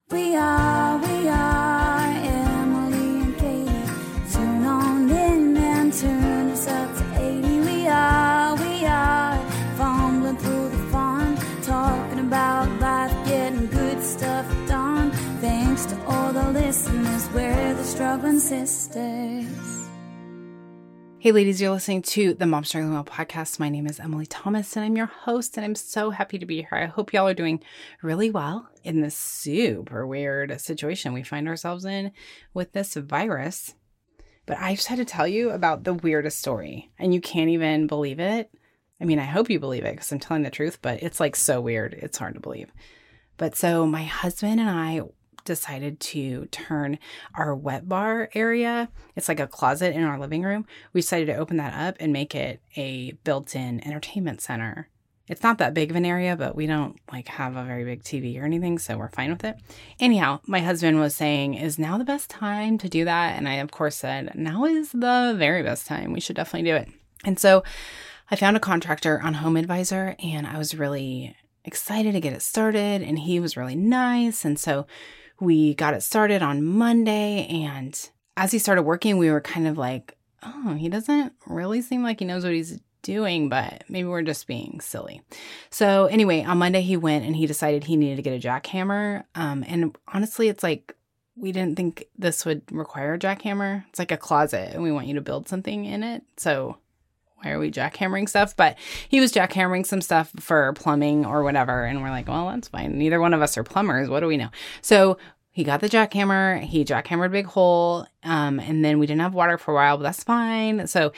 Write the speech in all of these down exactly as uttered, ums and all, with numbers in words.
We are, we are Emily and Katie. Tune on in and turn us up to eighty. We are, we are fumbling through the fun, talking about life, getting good stuff done. Thanks to all the listeners, we're the struggling sisters. Hey ladies, you're listening to the Mom Struggling Well podcast. My name is Emily Thomas and I'm your host, and I'm so happy to be here. I hope y'all are doing really well in this super weird situation we find ourselves in with this virus. But I just had to tell you about the weirdest story, and you can't even believe it. I mean, I hope you believe it because I'm telling the truth, but it's like so weird. It's hard to believe. But so my husband and I decided to turn our wet bar area, it's like a closet in our living room, we decided to open that up and make it a built-in entertainment center. It's not that big of an area, but we don't like have a very big T V or anything, so we're fine with it. Anyhow, my husband was saying, is now the best time to do that? And I, of course, said, now is the very best time. We should definitely do it. And so I found a contractor on HomeAdvisor, and I was really excited to get it started, and he was really nice. And so we got it started on Monday, and as he started working, we were kind of like, oh, he doesn't really seem like he knows what he's doing, but maybe we're just being silly. So anyway, on Monday he went and he decided he needed to get a jackhammer. Um, and honestly, it's like, we didn't think this would require a jackhammer. It's like a closet and we want you to build something in it. So why are we jackhammering stuff? But he was jackhammering some stuff for plumbing or whatever. And we're like, well, that's fine. Neither one of us are plumbers. What do we know? So he got the jackhammer. He jackhammered a big hole. Um, and then we didn't have water for a while, but that's fine. So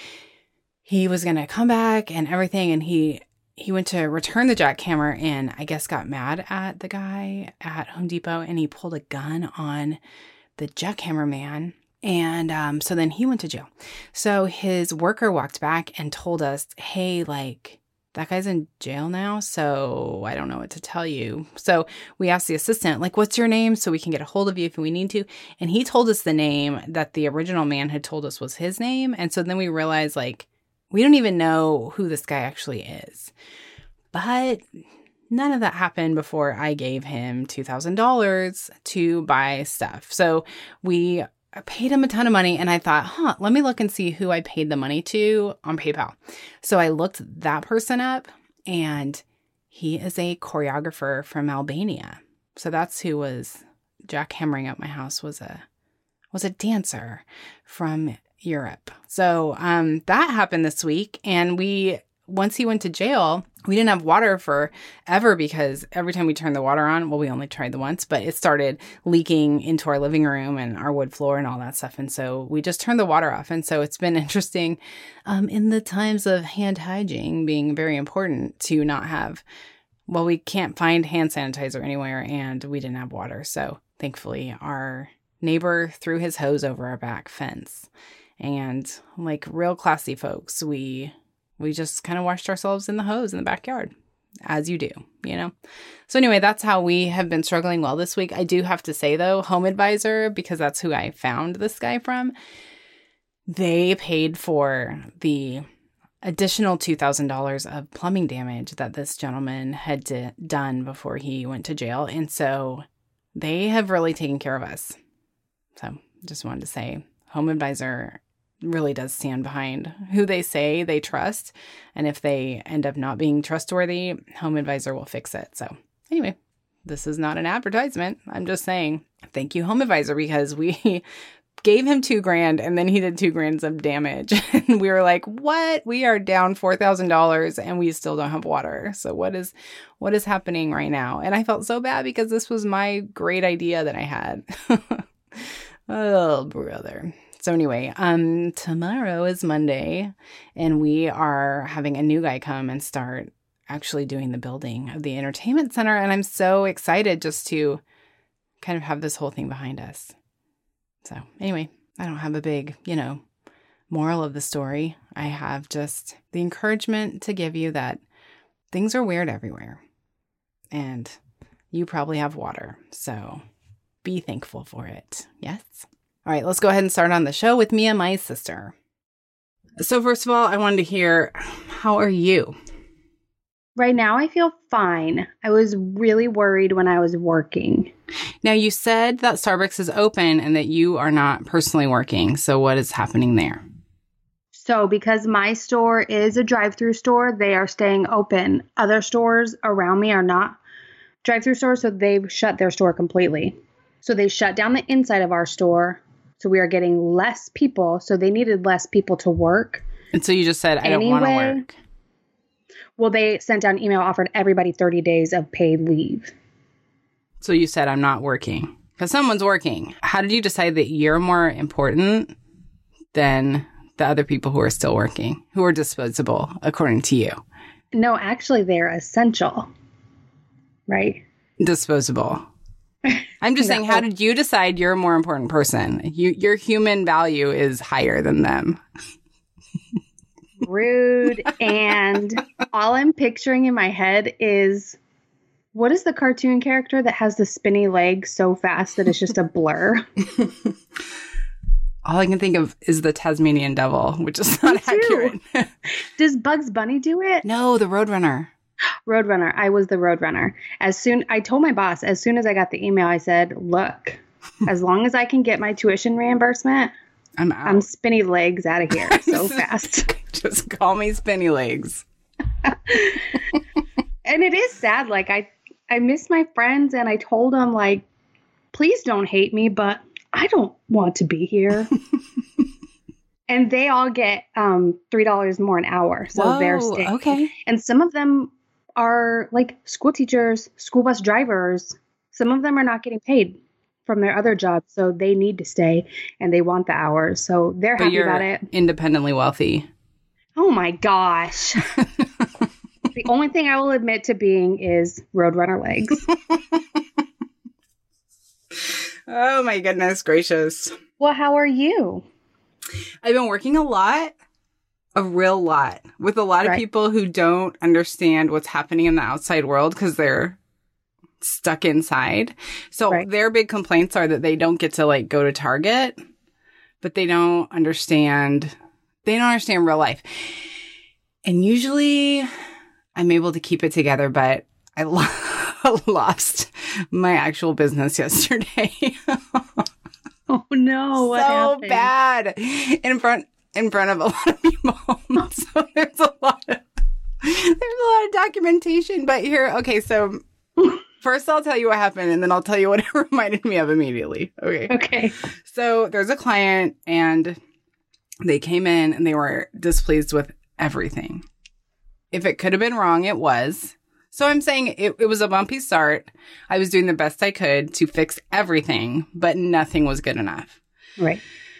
he was going to come back and everything. And he, he went to return the jackhammer and I guess got mad at the guy at Home Depot. And he pulled a gun on the jackhammer man. And um, so then he went to jail. So his worker walked back and told us, hey, like, that guy's in jail now, so I don't know what to tell you. So we asked the assistant, like, what's your name so we can get a hold of you if we need to? And he told us the name that the original man had told us was his name. And so then we realized, like, we don't even know who this guy actually is. But none of that happened before I gave him two thousand dollars to buy stuff. So we I paid him a ton of money, and I thought, huh, let me look and see who I paid the money to on PayPal. So I looked that person up, and he is a choreographer from Albania. So that's who was jackhammering up my house, was a was a dancer from Europe. So um, that happened this week, and we once he went to jail, we didn't have water forever because every time we turned the water on, well, we only tried the once, but it started leaking into our living room and our wood floor and all that stuff. And so we just turned the water off. And so it's been interesting um, in the times of hand hygiene being very important to not have, well, we can't find hand sanitizer anywhere and we didn't have water. So thankfully our neighbor threw his hose over our back fence, and like real classy folks, we We just kind of washed ourselves in the hose in the backyard, as you do, you know? So anyway, that's how we have been struggling well this week. I do have to say, though, HomeAdvisor, because that's who I found this guy from, they paid for the additional two thousand dollars of plumbing damage that this gentleman had d- done before he went to jail. And so they have really taken care of us. So just wanted to say, HomeAdvisor really does stand behind who they say they trust. And if they end up not being trustworthy, HomeAdvisor will fix it. So anyway, this is not an advertisement. I'm just saying thank you, HomeAdvisor, because we gave him two grand and then he did two grand of damage. And we were like, what? We are down four thousand dollars and we still don't have water. So what is, what is happening right now? And I felt so bad because this was my great idea that I had. Oh, brother. So anyway, um, tomorrow is Monday, and we are having a new guy come and start actually doing the building of the entertainment center. And I'm so excited just to kind of have this whole thing behind us. So anyway, I don't have a big, you know, moral of the story. I have just the encouragement to give you that things are weird everywhere, and you probably have water. So be thankful for it. Yes. All right, let's go ahead and start on the show with me and my sister. So first of all, I wanted to hear, how are you? Right now, I feel fine. I was really worried when I was working. Now, you said that Starbucks is open and that you are not personally working. So what is happening there? So because my store is a drive-through store, they are staying open. Other stores around me are not drive-through stores, so they've shut their store completely. So they shut down the inside of our store. So we are getting less people. So they needed less people to work. And so you just said, I don't Anyway, want to work. Well, they sent out an email, offered everybody thirty days of paid leave. So you said, I'm not working. Because someone's working. How did you decide that you're more important than the other people who are still working, who are disposable, according to you? No, actually, they're essential. Right? Disposable. I'm just No. saying, how did you decide you're a more important person? You, your human value is higher than them. Rude. And all I'm picturing in my head is, what is the cartoon character that has the spinny legs so fast that it's just a blur? All I can think of is the Tasmanian devil, which is not accurate. Does Bugs Bunny do it? No, the Roadrunner. Roadrunner. I was the Roadrunner. As soon, I told my boss, as soon as I got the email, I said, look, as long as I can get my tuition reimbursement, I'm out. I'm spinny legs out of here so fast. Just call me Spinny Legs. And it is sad. Like, I, I miss my friends, and I told them, like, please don't hate me, but I don't want to be here. And they all get um, three dollars more an hour. So Whoa, they're staying. okay. And some of them are like school teachers, school bus drivers. Some of them are not getting paid from their other jobs. So they need to stay and they want the hours. So they're But happy you're about it. independently wealthy. Oh my gosh. The only thing I will admit to being is Roadrunner legs. Oh my goodness gracious. Well, how are you? I've been working a lot, a real lot, with a lot of Right. people who don't understand what's happening in the outside world because they're stuck inside. So Right. their big complaints are that they don't get to like go to Target, but they don't understand, they don't understand real life. And usually I'm able to keep it together, but I lo- lost my actual business yesterday. Oh no, what so happened? bad in front in front of a lot of people. So there's a lot of there's a lot of documentation. But here, okay, so first I'll tell you what happened, and then I'll tell you what it reminded me of immediately. Okay. Okay. So there's a client, and they came in and they were displeased with everything. If it could have been wrong, it was. So I'm saying it, it was a bumpy start. I was doing the best I could to fix everything, but nothing was good enough. Right.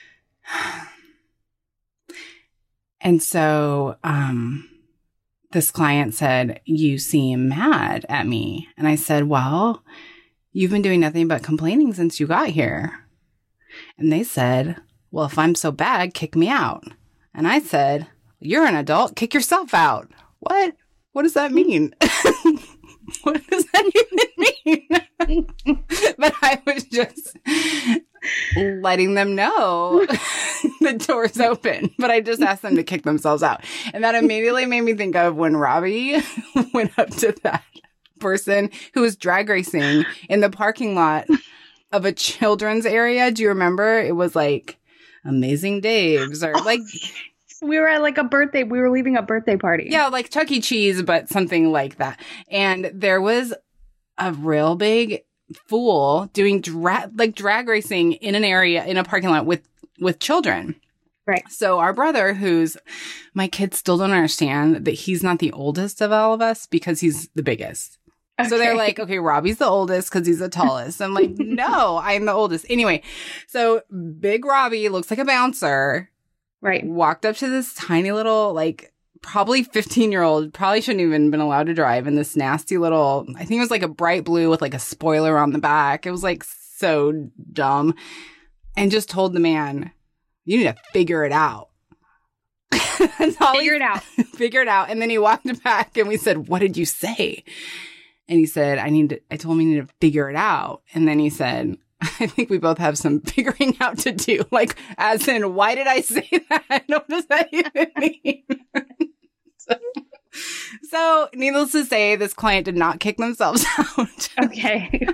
And so um, this client said, you seem mad at me. And I said, well, you've been doing nothing but complaining since you got here. And they said, well, if I'm so bad, kick me out. And I said, you're an adult, kick yourself out. What? What does that mean? What does that even mean? But I was just letting them know the door's open. But I just asked them to kick themselves out. And that immediately made me think of when Robbie went up to that person who was drag racing in the parking lot of a children's area. Do you remember? It was like Amazing Dave's or like... We were at like a birthday. We were leaving a birthday party. Yeah, like Chuck E. Cheese, but something like that. And there was a real big fool doing dra- like drag racing in an area, in a parking lot with, with children. Right. So our brother, who's, my kids still don't understand that he's not the oldest of all of us because he's the biggest. Okay. So they're like, okay, Robbie's the oldest because he's the tallest. I'm like, no, I'm the oldest. Anyway, so big Robbie looks like a bouncer. Right. Walked up to this tiny little, like, probably fifteen-year-old, probably shouldn't even been allowed to drive, in this nasty little, I think it was like a bright blue with like a spoiler on the back. It was like so dumb. And just told the man, you need to figure it out. That's all Figure he- it out. Figure it out. And then he walked back and we said, what did you say? And he said, I need to, I told him he needed to figure it out. And then he said, I think we both have some figuring out to do. Like, as in, why did I say that? What does that even mean? So, So, needless to say, this client did not kick themselves out. Okay.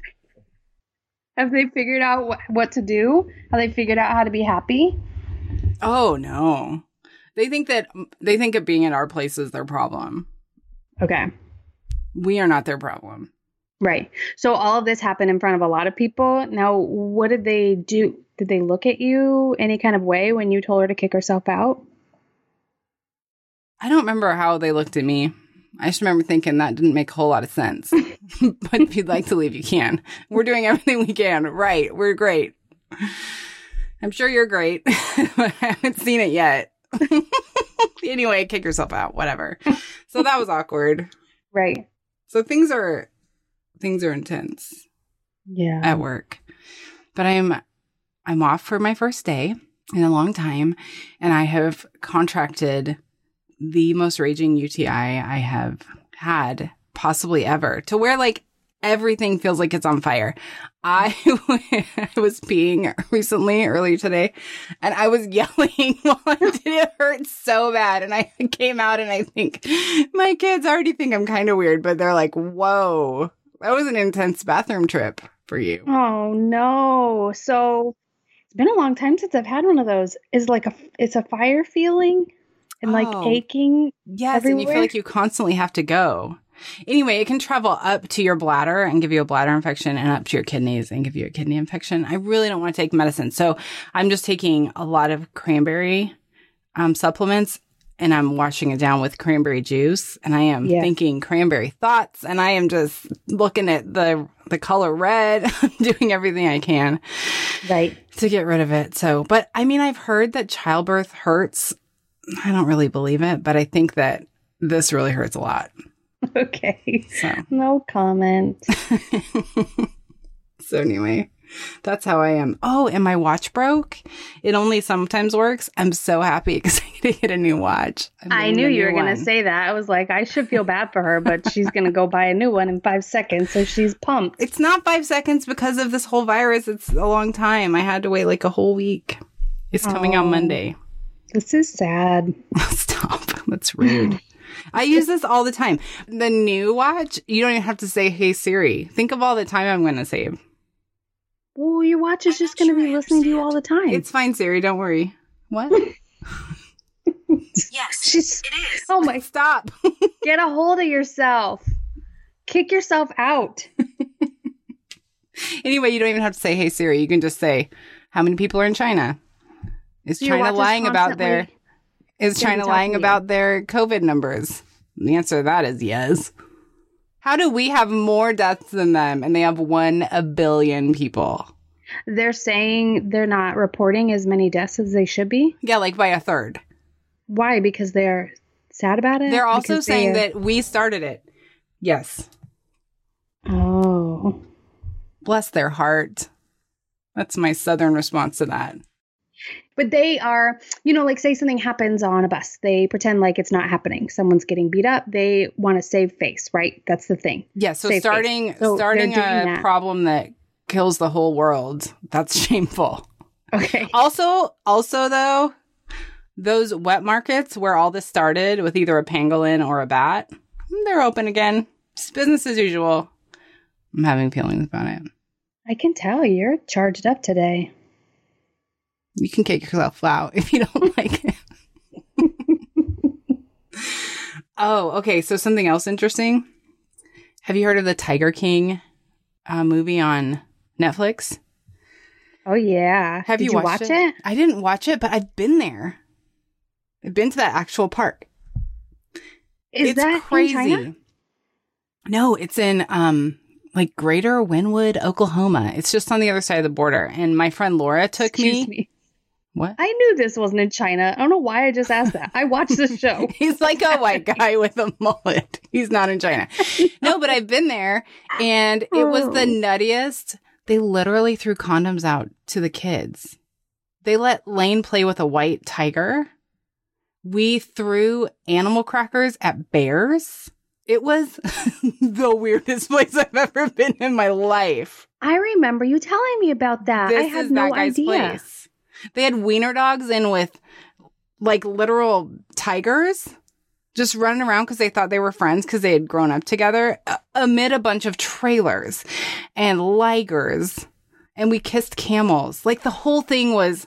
Have they figured out what, what to do? Have they figured out how to be happy? Oh, no. They think that they think of being at our place is their problem. Okay. We are not their problem. Right. So all of this happened in front of a lot of people. Now, what did they do? Did they look at you any kind of way when you told her to kick herself out? I don't remember how they looked at me. I just remember thinking that didn't make a whole lot of sense. But if you'd like to leave, you can. We're doing everything we can. Right. We're great. I'm sure you're great. But I haven't seen it yet. Anyway, kick yourself out. Whatever. So that was awkward. Right. So things are things are intense. Yeah. At work. But I'm I'm off for my first day in a long time, and I have contracted the most raging U T I I have had possibly ever, to where like everything feels like it's on fire. I, I was peeing recently, earlier today, and I was yelling while I did it. It hurt so bad. And I came out, and I think my kids already think I'm kind of weird, but they're like, whoa, that was an intense bathroom trip for you. Oh, no. So it's been a long time since I've had one of those. Is like a, it's a fire feeling and like Oh. aching. Yes, everywhere. and you feel like you constantly have to go. Anyway, it can travel up to your bladder and give you a bladder infection, and up to your kidneys and give you a kidney infection. I really don't want to take medicine. So I'm just taking a lot of cranberry um, supplements, and I'm washing it down with cranberry juice. And I am Yeah. thinking cranberry thoughts, and I am just looking at the, the color red, doing everything I can Right. to get rid of it. So, but I mean, I've heard that childbirth hurts. I don't really believe it, but I think that this really hurts a lot. Okay. So, No comment. so anyway, that's how I am. Oh, and my watch broke. It only sometimes works. I'm so happy because I get to get a new watch. I'm I getting knew the you new were going to one. say that. I was like, I should feel bad for her, but she's going to go buy a new one in five seconds. So she's pumped. It's not five seconds because of this whole virus. It's a long time. I had to wait like a whole week. It's coming out Oh. Monday. This is sad. Stop. That's rude. I use this all the time. The new watch, you don't even have to say, hey, Siri. Think of all the time I'm going to save. Well, your watch is just going to be listening to you all the time. It's fine, Siri. Don't worry. What? Yes, She's, it is. oh my, Stop. get a hold of yourself. Kick yourself out. Anyway, you don't even have to say, hey, Siri. You can just say, how many people are in China? Is So your China watch is lying about their... constantly Is gonna be China talking lying to you. about their COVID numbers? The answer to that is yes. How do we have more deaths than them, and they have one a billion people? They're saying they're not reporting as many deaths as they should be. Yeah, like by a third. Why? Because they're sad about it? They're also Because saying they're- that we started it. Yes. Oh. Bless their heart. That's my southern response to that. But they are, you know, like say something happens on a bus. They pretend like it's not happening. Someone's getting beat up. They want to save face, right? That's the thing. Yeah, so Save starting face. So starting a they're doing that. problem that kills the whole world, that's shameful. Okay. Also, also though, those wet markets where all this started with either a pangolin or a bat, they're open again. It's business as usual. I'm having feelings about it. I can tell you're charged up today. You can kick yourself out if you don't like it. Oh, okay. So something else interesting. Have you heard of the Tiger King uh, movie on Netflix? Oh, yeah. Have Did you, you watched watch it? I didn't watch it, but I've been there. I've been to that actual park. Is it's that crazy. in China? No, it's in um like Greater Wynwood, Oklahoma. It's just on the other side of the border. And my friend Laura took Excuse me. me. What? I knew this wasn't in China. I don't know why I just asked that. I watched this show. He's like a white guy with a mullet. He's not in China. No, but I've been there, and it was the nuttiest. They literally threw condoms out to the kids. They let Lane play with a white tiger. We threw animal crackers at bears. It was the weirdest place I've ever been in my life. I remember you telling me about that. This I had is no that guy's idea. place. They had wiener dogs in with like literal tigers just running around because they thought they were friends because they had grown up together uh, amid a bunch of trailers and ligers. And we kissed camels. Like the whole thing was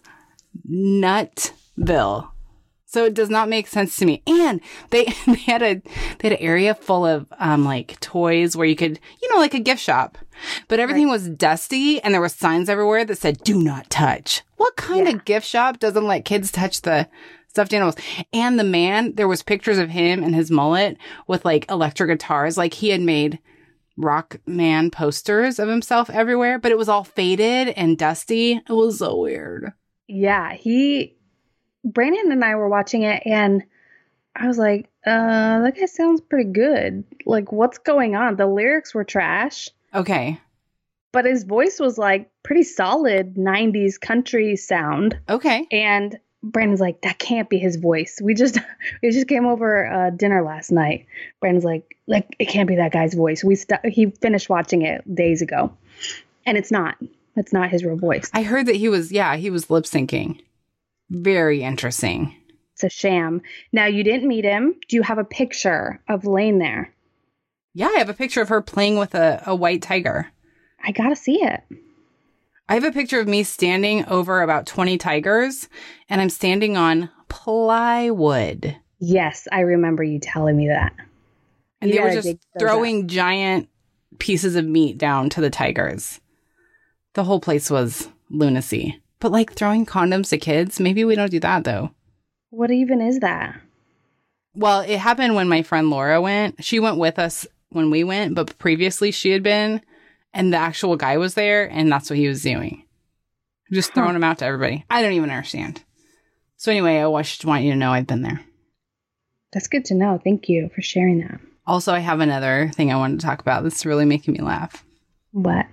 Nutville. So it does not make sense to me. And they, they had a they had an area full of um like toys where you could, you know, like a gift shop. But everything right. was dusty and there were signs everywhere that said, do not touch. What kind yeah. of gift shop doesn't let kids touch the stuffed animals? And the man, there was pictures of him and his mullet with like electric guitars. Like he had made Rock Man posters of himself everywhere, but it was all faded and dusty. It was so weird. Yeah, he... Brandon and I were watching it, and I was like, uh, that guy sounds pretty good. Like, what's going on? The lyrics were trash. Okay. But his voice was, like, pretty solid nineties country sound. Okay. And Brandon's like, that can't be his voice. We just we just came over uh, dinner last night. Brandon's like, like, it can't be that guy's voice. We st- He finished watching it days ago. And it's not. It's not his real voice. I heard that he was, yeah, he was lip syncing. Very interesting. It's a sham. Now, you didn't meet him. Do you have a picture of Lane there? Yeah, I have a picture of her playing with a, a white tiger. I gotta see it. I have a picture of me standing over about twenty tigers, and I'm standing on plywood. Yes, I remember you telling me that. And you they were just throwing up. giant pieces of meat down to the tigers. The whole place was lunacy. But like throwing condoms to kids, maybe we don't do that though. What even is that? Well, it happened when my friend Laura went. She went with us when we went, but previously she had been, and the actual guy was there, and that's what he was doing. Just throwing huh. them out to everybody. I don't even understand. So anyway, I just want you to know I've been there. That's good to know. Thank you for sharing that. Also, I have another thing I wanted to talk about that's really making me laugh. What?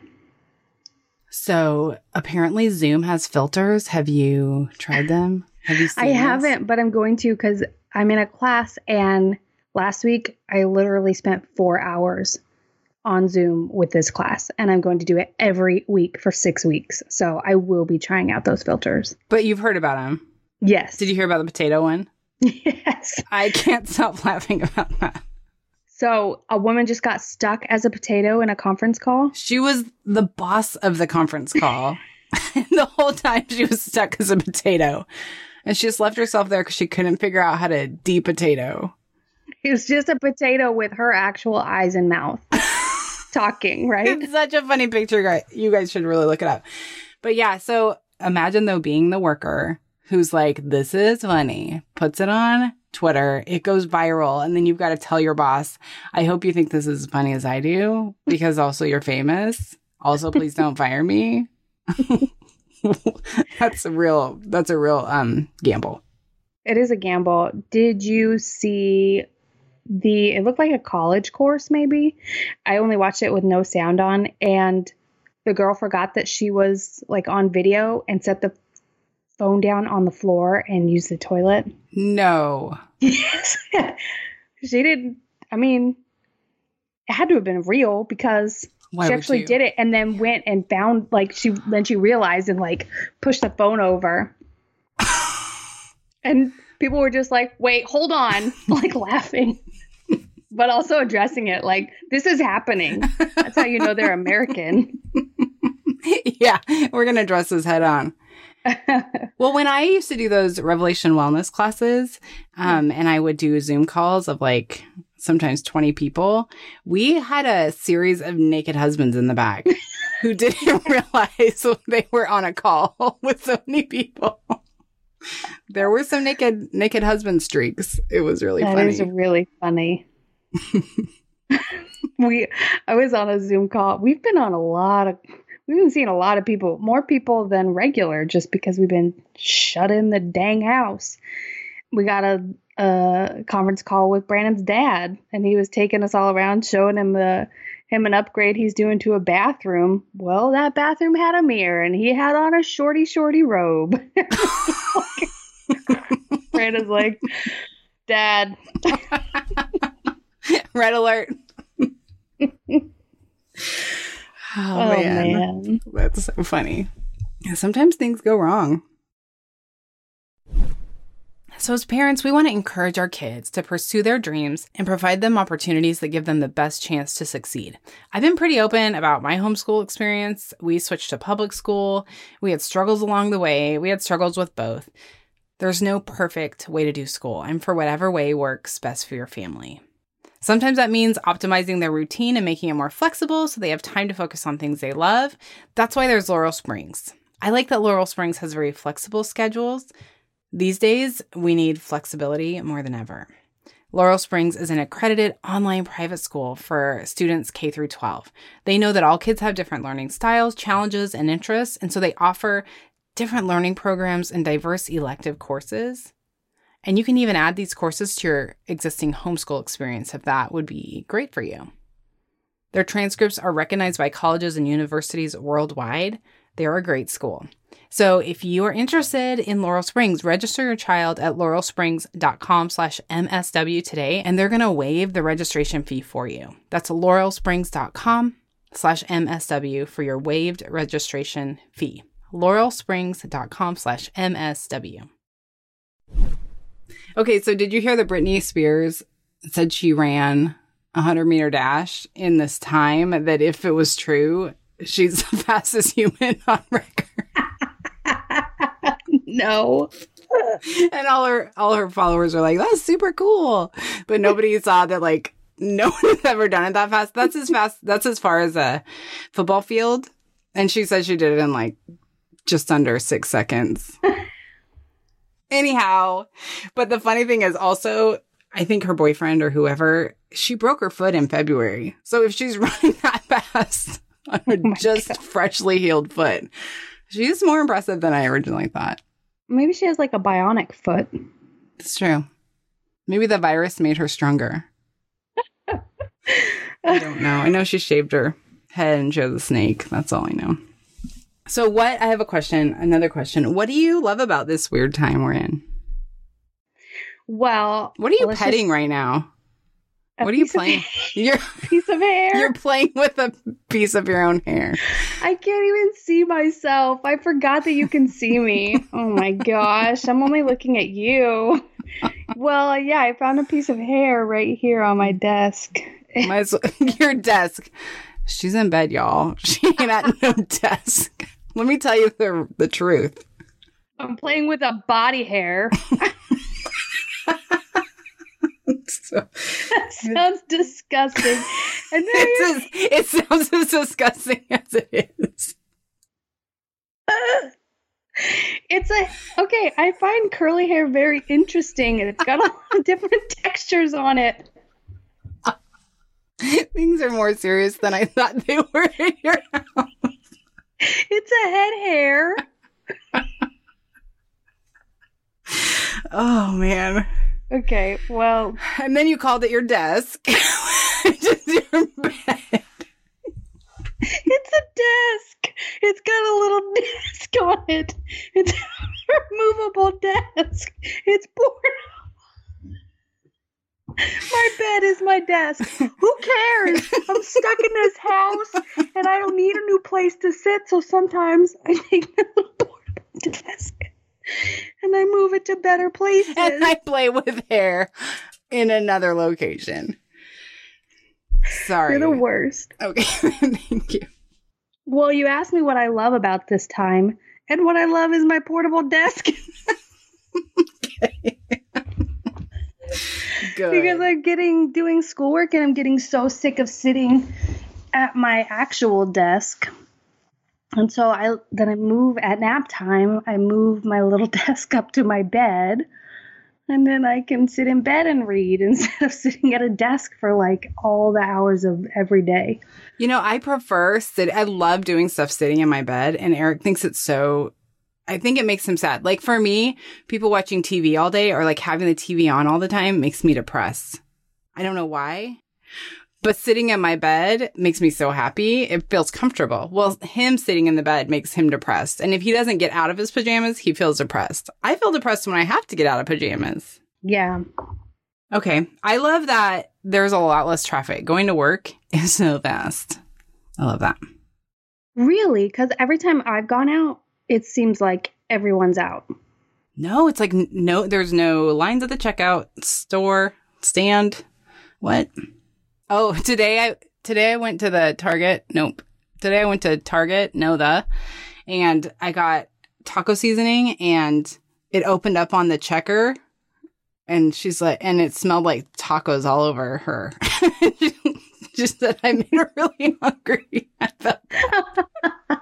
So apparently Zoom has filters. Have you tried them? Have you seen I this? haven't, but I'm going to because I'm in a class, and last week I literally spent four hours on Zoom with this class, and I'm going to do it every week for six weeks. So I will be trying out those filters. But you've heard about them? Yes. Did you hear about the potato one? Yes. I can't stop laughing about that. So a woman just got stuck as a potato in a conference call. She was the boss of the conference call. The whole time she was stuck as a potato. And she just left herself there because she couldn't figure out how to de-potato. It was just a potato with her actual eyes and mouth talking, right? It's such a funny picture, guys. You guys should really look it up. But yeah, so imagine though being the worker who's like, this is funny, puts it on Twitter, it goes viral, and then you've got to tell your boss, I hope you think this is as funny as I do, because also you're famous. Also, please don't fire me. That's a real, that's a real um gamble. It is a gamble. Did you see the, it looked like a college course maybe. I only watched it with no sound on, and the girl forgot that she was like on video and set the phone down on the floor and used the toilet. No. Yes. She didn't, I mean, it had to have been real because Why she actually did it and then went and found, like, she, then she realized and, like, pushed the phone over. And people were just like, wait, hold on, like, laughing. But also addressing it, like, this is happening. That's how you know they're American. Yeah, we're going to address this head on. Well, when I used to do those Revelation Wellness classes, um, and I would do Zoom calls of like sometimes twenty people, we had a series of naked husbands in the back who didn't realize they were on a call with so many people. There were some naked naked husband streaks. It was really that funny. That is really funny. we, I was on a Zoom call. We've been on a lot of. We've been seeing a lot of people, more people than regular, just because we've been shut in the dang house. We got a, a conference call with Brandon's dad, and he was taking us all around, showing him the him an upgrade he's doing to a bathroom. Well, that bathroom had a mirror, and he had on a shorty, shorty robe. Brandon's like, Dad. Red alert. Oh, oh man. man. That's so funny. Sometimes things go wrong. So as parents, we want to encourage our kids to pursue their dreams and provide them opportunities that give them the best chance to succeed. I've been pretty open about my homeschool experience. We switched to public school. We had struggles along the way. We had struggles with both. There's no perfect way to do school, and for whatever way works best for your family. Sometimes that means optimizing their routine and making it more flexible so they have time to focus on things they love. That's why there's Laurel Springs. I like that Laurel Springs has very flexible schedules. These days, we need flexibility more than ever. Laurel Springs is an accredited online private school for students K through twelve. They know that all kids have different learning styles, challenges, and interests, and so they offer different learning programs and diverse elective courses. And you can even add these courses to your existing homeschool experience if that would be great for you. Their transcripts are recognized by colleges and universities worldwide. They're a great school. So if you are interested in Laurel Springs, register your child at laurelsprings.com slash MSW today, and they're going to waive the registration fee for you. That's laurelsprings.com slash MSW for your waived registration fee. laurelsprings.com slash MSW. Okay, so did you hear that Britney Spears said she ran a hundred meter dash in this time, that if it was true, she's the fastest human on record? No. And all her all her followers are like, that's super cool. But nobody saw that, like, no one has ever done it that fast. That's as fast. That's as far as a football field. And she said she did it in like just under six seconds. Anyhow, but the funny thing is also, I think her boyfriend or whoever, she broke her foot in February. So if she's running that fast on a oh just God. freshly healed foot, she's more impressive than I originally thought. Maybe she has like a bionic foot. It's true. Maybe the virus made her stronger. I don't know. I know she shaved her head and showed the snake. That's all I know. So what, I have a question, another question. What do you love about this weird time we're in? Well, what are you petting just, right now? What are you playing? You're piece of hair. You're playing with a piece of your own hair. I can't even see myself. I forgot that you can see me. Oh my gosh. I'm only looking at you. Well, yeah, I found a piece of hair right here on my desk. My, your desk. She's in bed, y'all. She ain't at no desk. Let me tell you the the truth. I'm playing with a body hair. So, that sounds disgusting. And then it's as, it sounds as disgusting as it is. Uh, it's a okay. I find curly hair very interesting, and it's got a lot of different textures on it. Things are more serious than I thought they were in your house. It's a head hair. Oh, man. Okay, well. And then you called it your desk. Just your bed. It's a desk. It's got a little desk on it. It's a removable desk. It's portable. My bed is my desk. Who cares? I'm stuck in this house and I don't need a new place to sit. So sometimes I take my little portable desk and I move it to better places. And I play with hair in another location. Sorry. You're the worst. Okay. Thank you. Well, you asked me what I love about this time, and what I love is my portable desk. Okay. Good. Because I'm getting doing schoolwork and I'm getting so sick of sitting at my actual desk. And so I then I move at nap time, I move my little desk up to my bed, and then I can sit in bed and read instead of sitting at a desk for like all the hours of every day. You know, I prefer sit. I love doing stuff sitting in my bed, and Eric thinks it's so. I think it makes him sad. Like for me, people watching T V all day or like having the T V on all the time makes me depressed. I don't know why, but sitting in my bed makes me so happy. It feels comfortable. Well, him sitting in the bed makes him depressed. And if he doesn't get out of his pajamas, he feels depressed. I feel depressed when I have to get out of pajamas. Yeah. Okay. I love that there's a lot less traffic. Going to work is so fast. I love that. Really? Because every time I've gone out, it seems like everyone's out. No, it's like n- no, there's no lines at the checkout, store, stand. What? Oh, today I today I went to the Target. Nope. Today I went to Target, no the, and I got taco seasoning and it opened up on the checker and she's like, and it smelled like tacos all over her. Just that I made her really hungry. I felt that.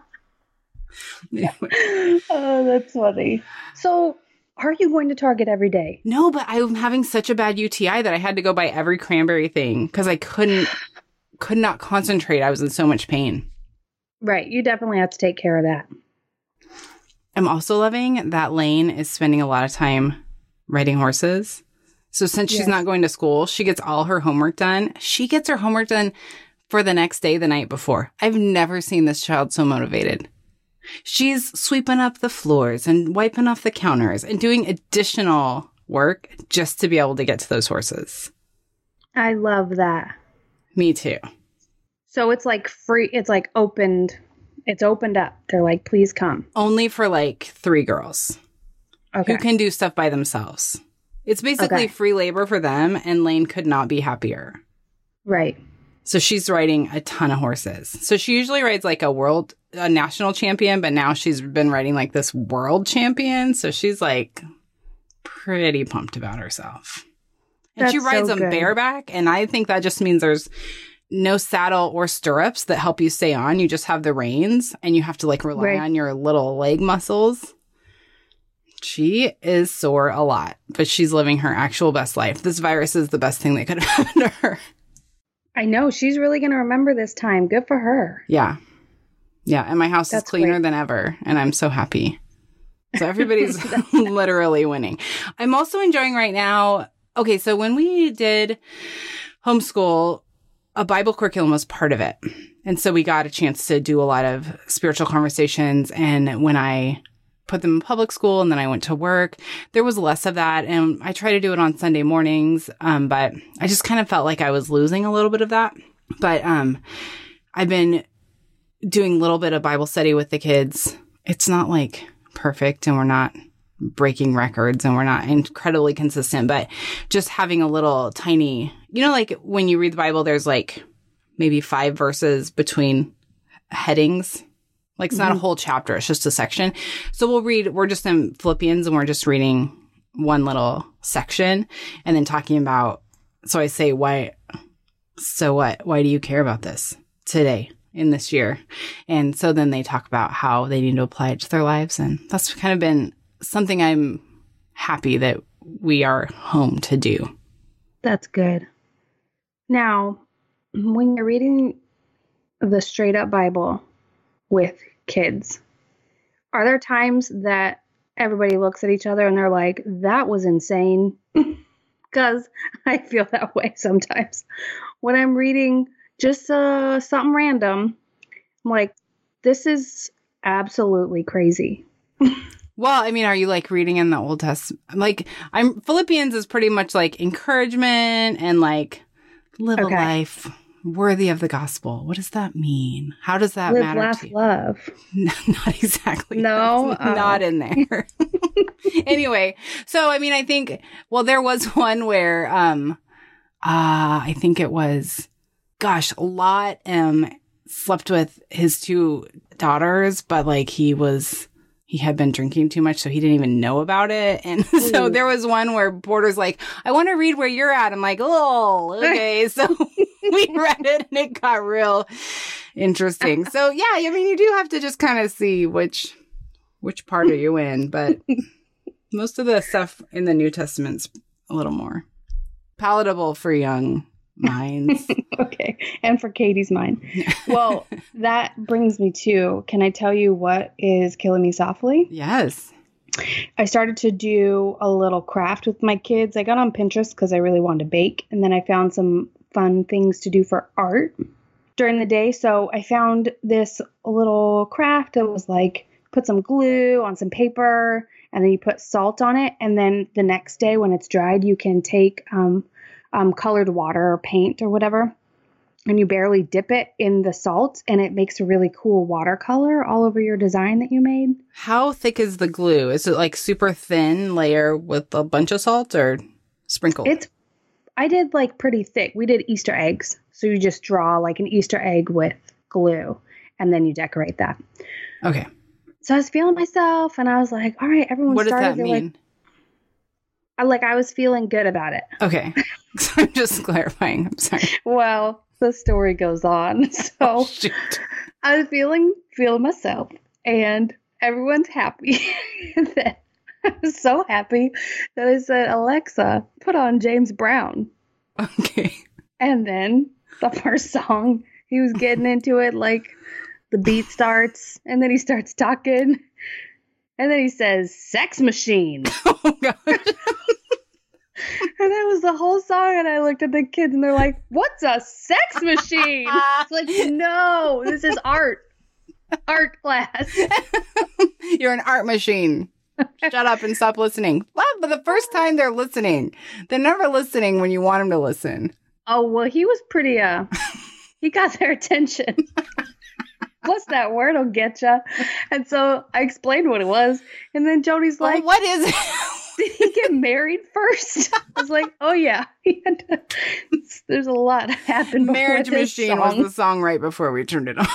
Anyway. Oh, that's funny. So, are you going to Target every day? No, but I'm having such a bad U T I that I had to go buy every cranberry thing because I couldn't, could not concentrate. I was in so much pain. Right. You definitely have to take care of that. I'm also loving that Lane is spending a lot of time riding horses. So since she's Yes. not going to school, she gets all her homework done. She gets her homework done for the next day, the night before. I've never seen this child so motivated. She's sweeping up the floors and wiping off the counters and doing additional work just to be able to get to those horses. I love that. Me too. So it's like free, it's like opened, it's opened up. They're like, please come. Only for like three girls Okay. who can do stuff by themselves. It's basically Okay. free labor for them, and Lane could not be happier. Right. So she's riding a ton of horses. So she usually rides like a world, a national champion, but now she's been riding like this world champion. So she's like pretty pumped about herself. And she That's rides so them good. bareback. And I think that just means there's no saddle or stirrups that help you stay on. You just have the reins and you have to like rely Right. on your little leg muscles. She is sore a lot, but she's living her actual best life. This virus is the best thing that could have happened to her. I know. She's really going to remember this time. Good for her. Yeah. Yeah. And my house That's is cleaner great. than ever. And I'm so happy. So everybody's literally winning. I'm also enjoying right now. Okay. So when we did homeschool, a Bible curriculum was part of it. And so we got a chance to do a lot of spiritual conversations. And when I put them in public school and then I went to work, there was less of that. And I try to do it on Sunday mornings. Um, but I just kind of felt like I was losing a little bit of that. But, um, I've been doing a little bit of Bible study with the kids. It's not like perfect and we're not breaking records and we're not incredibly consistent, but just having a little tiny, you know, like when you read the Bible, there's like maybe five verses between headings. Like it's not a whole chapter. It's just a section. So we'll read, we're just in Philippians and we're just reading one little section and then talking about, so I say, why, so what, why do you care about this today in this year? And so then they talk about how they need to apply it to their lives. And that's kind of been something I'm happy that we are home to do. That's good. Now, when you're reading the straight up Bible with kids, are there times that everybody looks at each other and they're like, that was insane? Because I feel that way sometimes. When I'm reading just uh, something random, I'm like, this is absolutely crazy. Well, I mean, are you like reading in the Old Testament? Like, I'm Philippians is pretty much like encouragement and like live Okay. a life worthy of the gospel. What does that mean? How does that Live, matter laugh, to you? love. No, not exactly. No? That's not Oh. in there. Anyway, so I mean, I think, well, there was one where, um, uh, I think it was, gosh, Lot, um, slept with his two daughters, but like he was, he had been drinking too much, so he didn't even know about it. And so Ooh. there was one where Porter's like, I want to read where you're at. I'm like, oh, okay. So we read it and it got real interesting. So yeah, I mean, you do have to just kind of see which, which part are you in, but most of the stuff in the New Testament's a little more palatable for young minds. Okay. And for Katie's mind. Well, that brings me to, can I tell you what is killing me softly? Yes. I started to do a little craft with my kids. I got on Pinterest because I really wanted to bake. And then I found some fun things to do for art during the day. So I found this little craft that was like, put some glue on some paper and then you put salt on it. And then the next day when it's dried, you can take um, um, colored water or paint or whatever and you barely dip it in the salt, and it makes a really cool watercolor all over your design that you made. How thick is the glue? Is it like super thin layer with a bunch of salt or sprinkled? It's, I did like pretty thick. We did Easter eggs. So you just draw like an Easter egg with glue, and then you decorate that. Okay. So I was feeling myself, and I was like, all right, everyone What started. does that mean? Like, I, like, I was feeling good about it. Okay. I'm just clarifying. I'm sorry. Well, the story goes on. So Oh, shoot. I was feeling, feeling myself, and everyone's happy. And then I was so happy that I said, Alexa, put on James Brown. Okay. And then the first song, he was getting into it, like the beat starts, and then he starts talking, and then he says, sex machine. Oh, gosh. And that was the whole song, and I looked at the kids, and they're like, what's a sex machine? It's like, no, this is art. Art class. You're an art machine. Shut up and stop listening. Well, but the first time they're listening. They're never listening when you want them to listen. Oh, well, he was pretty, uh, he got their attention. What's that word? I'll get ya. And so I explained what it was. And then Jody's Well, like, what is it? did he get married first? I was like, oh, yeah. He had to, there's a lot happened before Marriage this Machine song. was the song right before we turned it on.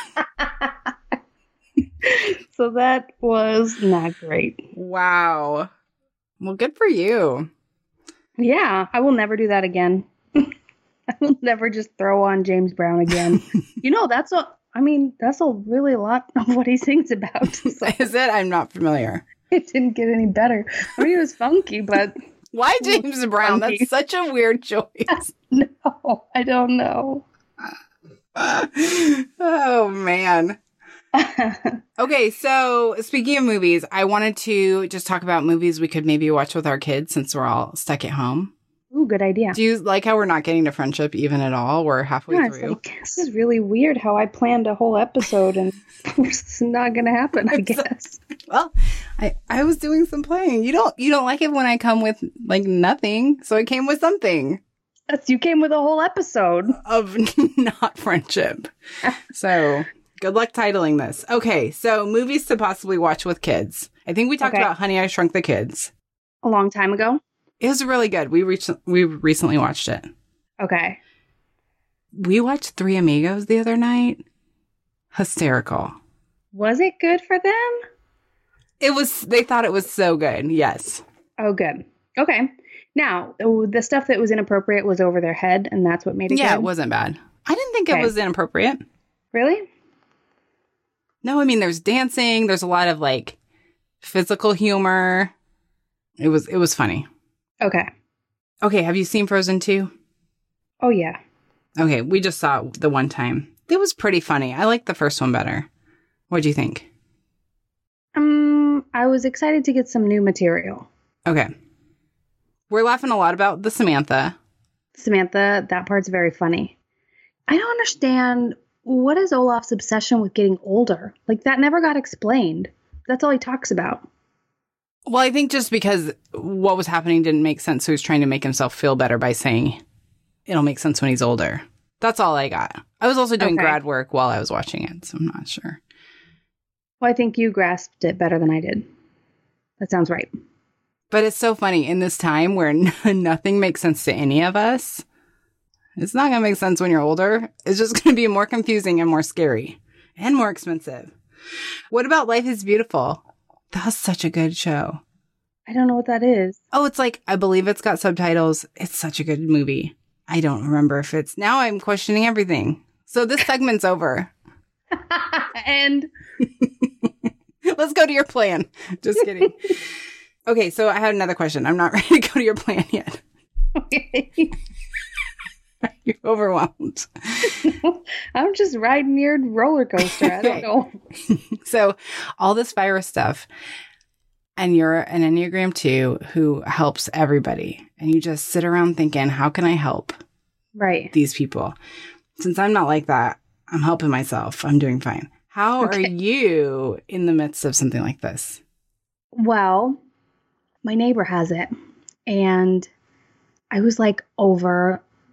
So that was not great. Wow. Well, good for you. Yeah, I will never do that again. I will never just throw on James Brown again. You know, that's a, I mean, that's a really lot of what he sings about. So Is it? I'm not familiar. it didn't get any better. I mean, it was funky, but Why James Brown? Funky. That's such a weird choice. no, I don't know. Oh, man. Okay, so speaking of movies, I wanted to just talk about movies we could maybe watch with our kids since we're all stuck at home. Ooh, good idea. Do you like how we're not getting to friendship even at all? We're halfway Yeah, it's through. like, this is really weird how I planned a whole episode and it's not going to happen, I guess. Well, I, I was doing some playing. You don't you don't like it when I come with like nothing, so I came with something That's, you came with a whole episode. of not friendship. So good luck titling this. Okay, so movies to possibly watch with kids. I think we talked Okay. about Honey, I Shrunk the Kids. A long time ago. It was really good. We reached, we recently watched it. Okay. We watched Three Amigos the other night. Hysterical. Was it good for them? It was, they thought it was so good. Yes. Oh, good. Okay. Now, the stuff that was inappropriate was over their head, and that's what made it Yeah, good? it wasn't bad. I didn't think Okay. it was inappropriate. Really? No, I mean, there's dancing. There's a lot of like physical humor. It was, it was funny. Okay. Okay. Have you seen Frozen two? Oh, yeah. Okay. We just saw it the one time. It was pretty funny. I liked the first one better. What'd you think? Um, I was excited to get some new material. Okay. We're laughing a lot about the Samantha. Samantha, that part's very funny. I don't understand, what is Olaf's obsession with getting older? Like, that never got explained. That's all he talks about. Well, I think just because what was happening didn't make sense, so he's trying to make himself feel better by saying it'll make sense when he's older. That's all I got. I was also doing Okay. grad work while I was watching it, so I'm not sure. Well, I think you grasped it better than I did. That sounds right. But it's so funny in this time where n- nothing makes sense to any of us. It's not going to make sense when you're older. It's just going to be more confusing and more scary and more expensive. What about Life is Beautiful? That was such a good show. I don't know what that is. Oh, it's like, I believe it's got subtitles. It's such a good movie. I don't remember if it's, now I'm questioning everything. So this segment's over. And Let's go to your plan. Just kidding. Okay, so I had another question. I'm not ready to go to your plan yet. You're overwhelmed. I'm just riding your roller coaster. I don't Okay. know. So all this virus stuff, and you're an Enneagram two who helps everybody, and you just sit around thinking, how can I help Right. these people? Since I'm not like that, I'm helping myself. I'm doing fine. How Okay. are you in the midst of something like this? Well, my neighbor has it. And I was like over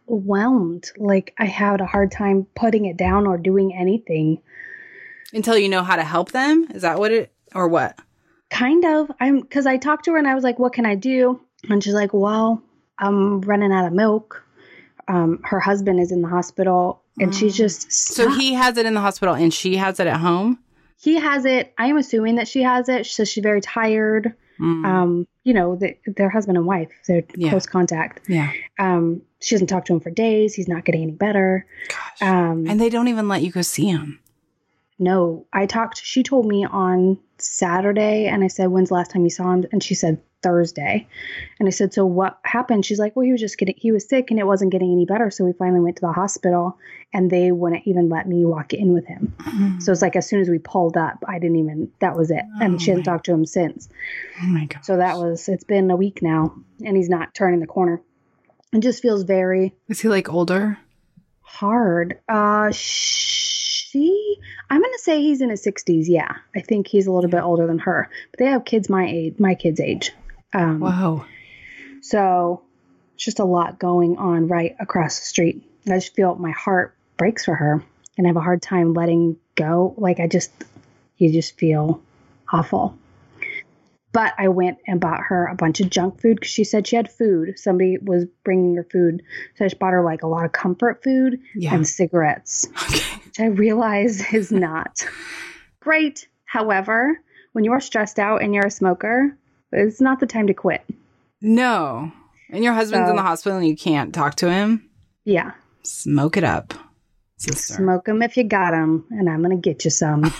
overwhelmed. Like I had a hard time putting it down or doing anything. Until you know how to help them? Is that what it, or what? Kind of. I'm, because I talked to her and I was like, what can I do? And she's like, well, I'm running out of milk. Um, her husband is in the hospital and she's just stuck. So he has it in the hospital and she has it at home? He has it. I am assuming that she has it. She says she's very tired. Mm. Um, you know, the, their husband and wife, they're yeah. close contact. Yeah. Um, she hasn't talked to him for days. He's not getting any better. Gosh. Um, and they don't even let you go see him. No, I talked, she told me on Saturday and I said, when's the last time you saw him? And she said Thursday. And I said, so what happened? She's like, well, he was just getting, he was sick and it wasn't getting any better. So we finally went to the hospital and they wouldn't even let me walk in with him. Mm-hmm. So it's like, as soon as we pulled up, I didn't even, that was it. Oh and she hasn't talked to him since. Oh my God. So that was, it's been a week now and he's not turning the corner. It just feels very. Is he like older? Hard. Uh, she, I'm going to say he's in his sixties. Yeah. I think he's a little bit older than her, but they have kids my age, my kid's age. Um, wow. So it's just a lot going on right across the street. I just feel my heart breaks for her and I have a hard time letting go. Like I just, you just feel awful. But I went and bought her a bunch of junk food because she said she had food. Somebody was bringing her food. So I just bought her like a lot of comfort food yeah. and cigarettes, okay. which I realize is not great. However, when you are stressed out and you're a smoker, it's not the time to quit. No. And your husband's so, in the hospital and you can't talk to him? Yeah. Smoke it up, sister. Smoke them if you got them, and I'm going to get you some.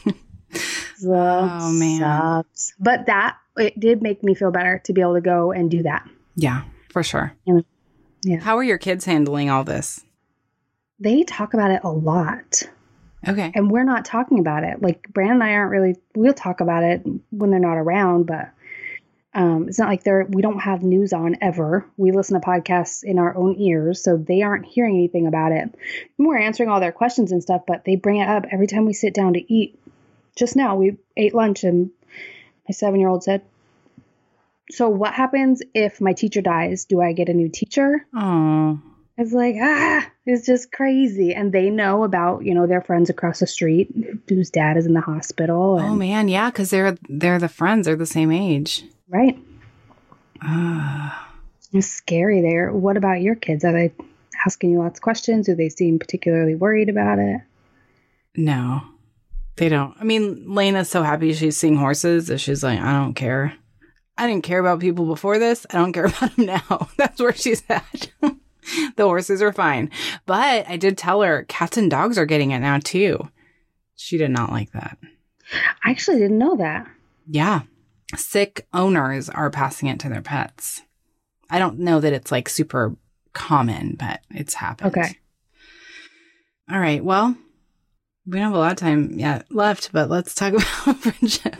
So, oh, man. Sucks. But that, it did make me feel better to be able to go and do that. Yeah, for sure. And, yeah. How are your kids handling all this? They talk about it a lot. Okay. And we're not talking about it. Like, Brandon and I aren't really, we'll talk about it when they're not around, but um, it's not like they're, we don't have news on ever. We listen to podcasts in our own ears, so they aren't hearing anything about it. And we're answering all their questions and stuff, but they bring it up every time we sit down to eat. Just now, we ate lunch and my seven-year-old said, so what happens if my teacher dies? Do I get a new teacher? Oh. It's like, ah, it's just crazy. And they know about, you know, their friends across the street whose dad is in the hospital. And, oh, man. Yeah, because they're, they're the friends. They're the same age. Right. Uh. It's scary there. What about your kids? Are they asking you lots of questions? Do they seem particularly worried about it? No. They don't. I mean, Lena's so happy she's seeing horses that she's like, I don't care. I didn't care about people before this. I don't care about them now. That's where she's at. The horses are fine. But I did tell her cats and dogs are getting it now, too. She did not like that. I actually didn't know that. Yeah. Sick owners are passing it to their pets. I don't know that it's like super common, but it's happened. Okay. All right. Well. We don't have a lot of time yet left, but let's talk about friendship.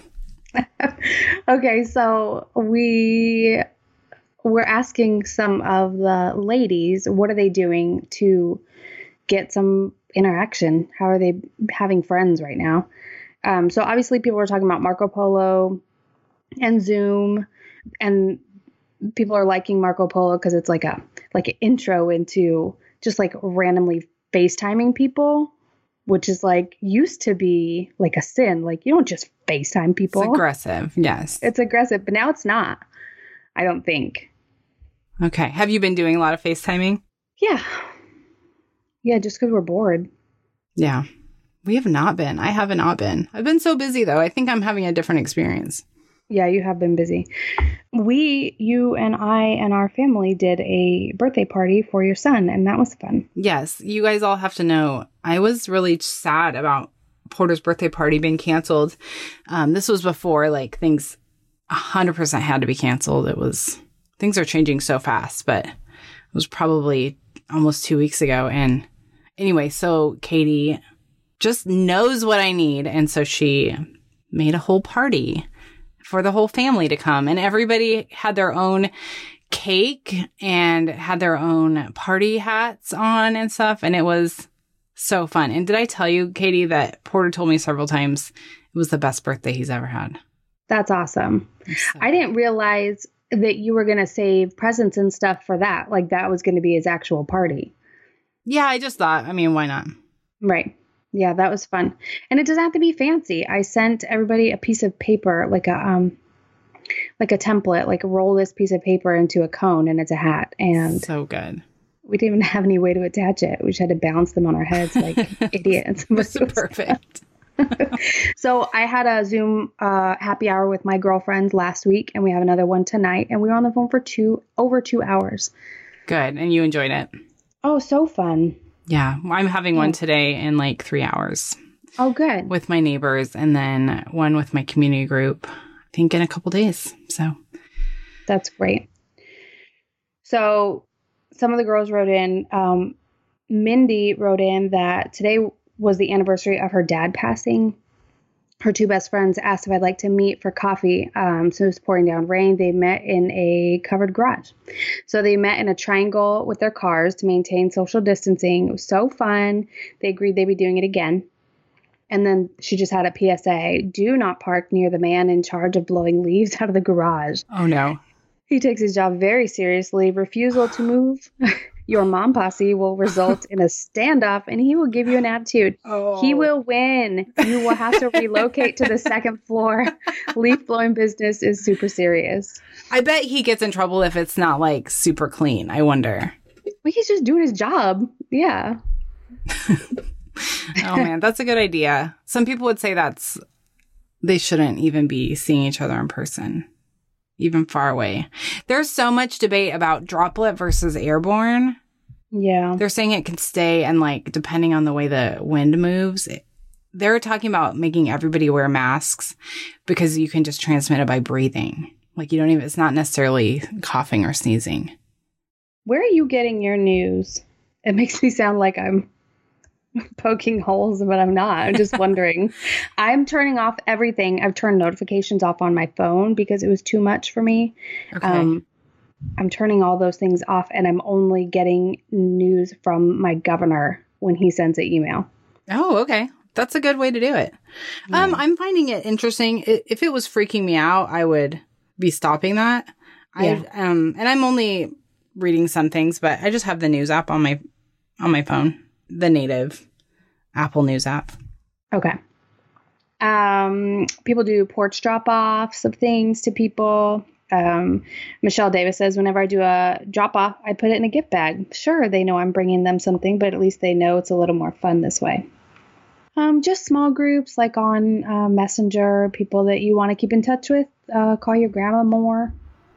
Okay, so we we're asking some of the ladies, what are they doing to get some interaction? How are they having friends right now? Um, so obviously people are talking about Marco Polo and Zoom, and people are liking Marco Polo because it's like a like an intro into just like randomly FaceTiming people. Which is like used to be like a sin. Like you don't just FaceTime people. It's aggressive. Yes. It's aggressive, but now it's not. I don't think. Okay. Have you been doing a lot of FaceTiming? Yeah. Yeah, just because we're bored. Yeah. We have not been. I have not been. I've been so busy though. I think I'm having a different experience. Yeah, you have been busy. We, you and I and our family did a birthday party for your son, and that was fun. Yes. You guys all have to know, I was really sad about Porter's birthday party being canceled. Um, this was before, like, things one hundred percent had to be canceled. It was, things are changing so fast, but it was probably almost two weeks ago. And anyway, so Katie just knows what I need, and so she made a whole party for the whole family to come, and everybody had their own cake and had their own party hats on and stuff. And it was so fun. And did I tell you, Katie, that Porter told me several times it was the best birthday he's ever had? That's awesome. So I didn't realize that you were going to save presents and stuff for that. Like that was going to be his actual party. Yeah, I just thought, I mean, why not? Right. Yeah, that was fun. And it doesn't have to be fancy. I sent everybody a piece of paper, like a um like a template, like roll this piece of paper into a cone and it's a hat. And so good. We didn't even have any way to attach it. We just had to bounce them on our heads like idiots. That's perfect. So I had a Zoom uh, happy hour with my girlfriends last week, and we have another one tonight. And we were on the phone for two over two hours. Good. And you enjoyed it? Oh, so fun. Yeah. I'm having one today in like three hours. Oh, good. With my neighbors, and then one with my community group, I think in a couple days. So that's great. So some of the girls wrote in, um, Mindy wrote in that today was the anniversary of her dad passing. Her two best friends asked if I'd like to meet for coffee. Um, so it was pouring down rain. They met in a covered garage. So they met in a triangle with their cars to maintain social distancing. It was so fun. They agreed they'd be doing it again. And then she just had a P S A. Do not park near the man in charge of blowing leaves out of the garage. Oh, no. He takes his job very seriously. Refusal to move your mom posse will result in a standoff, and he will give you an attitude. Oh. He will win. You will have to relocate to the second floor. Leaf blowing business is super serious. I bet he gets in trouble if it's not like super clean. I wonder. Well, he's just doing his job. Yeah. Oh, man, that's a good idea. Some people would say that's they shouldn't even be seeing each other in person, even far away. There's so much debate about droplet versus airborne. Yeah. They're saying it can stay, and like depending on the way the wind moves, it, they're talking about making everybody wear masks because you can just transmit it by breathing. Like you don't even, it's not necessarily coughing or sneezing. Where are you getting your news? It makes me sound like I'm poking holes, but I'm not. I'm just wondering. I'm turning off everything. I've turned notifications off on my phone because it was too much for me. Okay. Um, I'm turning all those things off, and I'm only getting news from my governor when he sends an email. Oh, okay. That's a good way to do it. Yeah. Um, I'm finding it interesting. If it was freaking me out, I would be stopping that. Yeah. I um, and I'm only reading some things, but I just have the news app on my on my phone, the native Apple News app. Okay. Um, people do porch drop-offs of things to people. Um, Michelle Davis says, whenever I do a drop-off, I put it in a gift bag. Sure, they know I'm bringing them something, but at least they know it's a little more fun this way. Um, just small groups like on uh, Messenger, people that you want to keep in touch with. Uh, call your grandma more.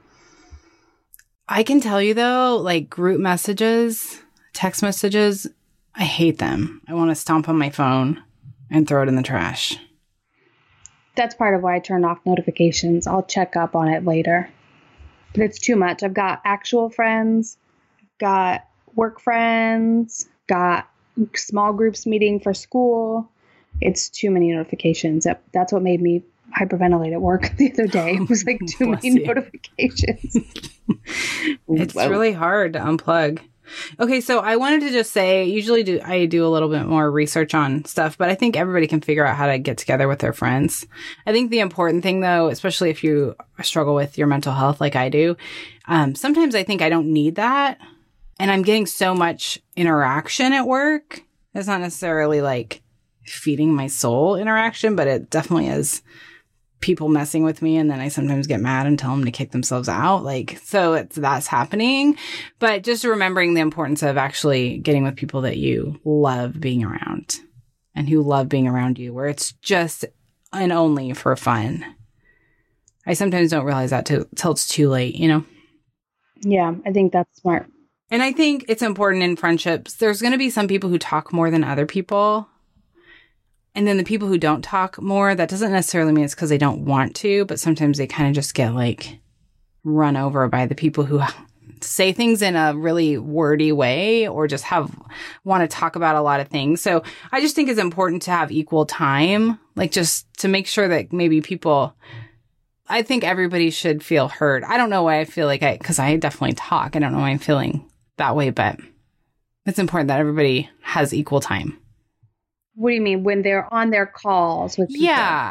I can tell you, though, like group messages, text messages, I hate them. I want to stomp on my phone and throw it in the trash. That's part of why I turned off notifications. I'll check up on it later. But it's too much. I've got actual friends, got work friends, got small groups meeting for school. It's too many notifications. That, that's what made me hyperventilate at work the other day. It was like too many you. notifications. It's Whoa. really hard to unplug. Okay, so I wanted to just say, usually do I do a little bit more research on stuff, but I think everybody can figure out how to get together with their friends. I think the important thing, though, especially if you struggle with your mental health like I do, um, sometimes I think I don't need that. And I'm getting so much interaction at work. It's not necessarily like feeding my soul interaction, but it definitely is people messing with me, and then I sometimes get mad and tell them to kick themselves out. Like, so it's, that's happening. But just remembering the importance of actually getting with people that you love being around and who love being around you, where it's just and only for fun. I sometimes don't realize that till, till it's too late, you know? Yeah, I think that's smart. And I think it's important in friendships. There's going to be some people who talk more than other people. And then the people who don't talk more, that doesn't necessarily mean it's because they don't want to, but sometimes they kind of just get like run over by the people who say things in a really wordy way or just have want to talk about a lot of things. So I just think it's important to have equal time, like just to make sure that maybe people, I think everybody should feel heard. I don't know why I feel like I, because I definitely talk. I don't know why I'm feeling that way, but it's important that everybody has equal time. What do you mean? When they're on their calls with people? Yeah.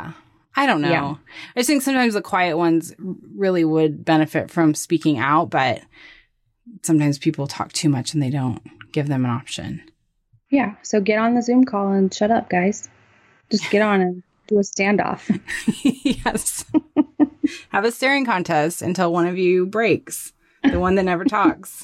I don't know. Yeah. I just think sometimes the quiet ones really would benefit from speaking out, but sometimes people talk too much and they don't give them an option. Yeah. So get on the Zoom call and shut up, guys. Just get on and do a standoff. Yes. Have a staring contest until one of you breaks. The one that never talks.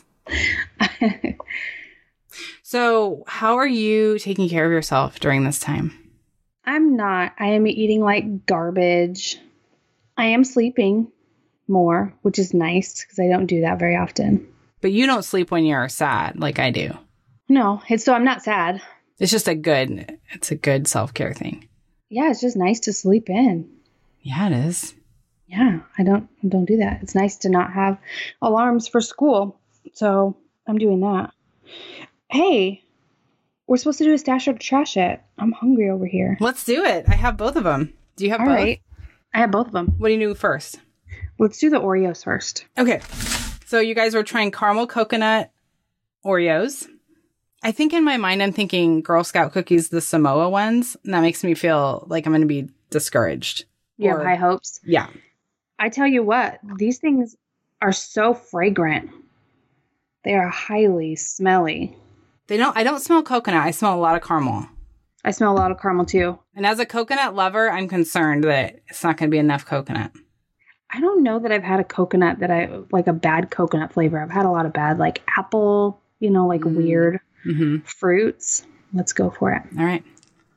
So how are you taking care of yourself during this time? I'm not. I am eating like garbage. I am sleeping more, which is nice because I don't do that very often. But you don't sleep when you're sad like I do. No, it's so I'm not sad. It's just a good, it's a good self-care thing. Yeah, it's just nice to sleep in. Yeah, it is. Yeah, I don't I don't do that. It's nice to not have alarms for school. So I'm doing that. Hey, we're supposed to do a stash or trash it. I'm hungry over here. Let's do it. I have both of them. Do you have All both? right. I have both of them. What do you do first? Let's do the Oreos first. Okay. So you guys were trying caramel coconut Oreos. I think in my mind, I'm thinking Girl Scout cookies, the Samoa ones. And that makes me feel like I'm going to be discouraged. You Or- have high hopes. Yeah. I tell you what, these things are so fragrant. They are highly smelly. They don't, I don't smell coconut. I smell a lot of caramel. I smell a lot of caramel too. And as a coconut lover, I'm concerned that it's not going to be enough coconut. I don't know that I've had a coconut that I like a bad coconut flavor. I've had a lot of bad like apple, you know, like Mm. weird Mm-hmm. fruits. Let's go for it. All right.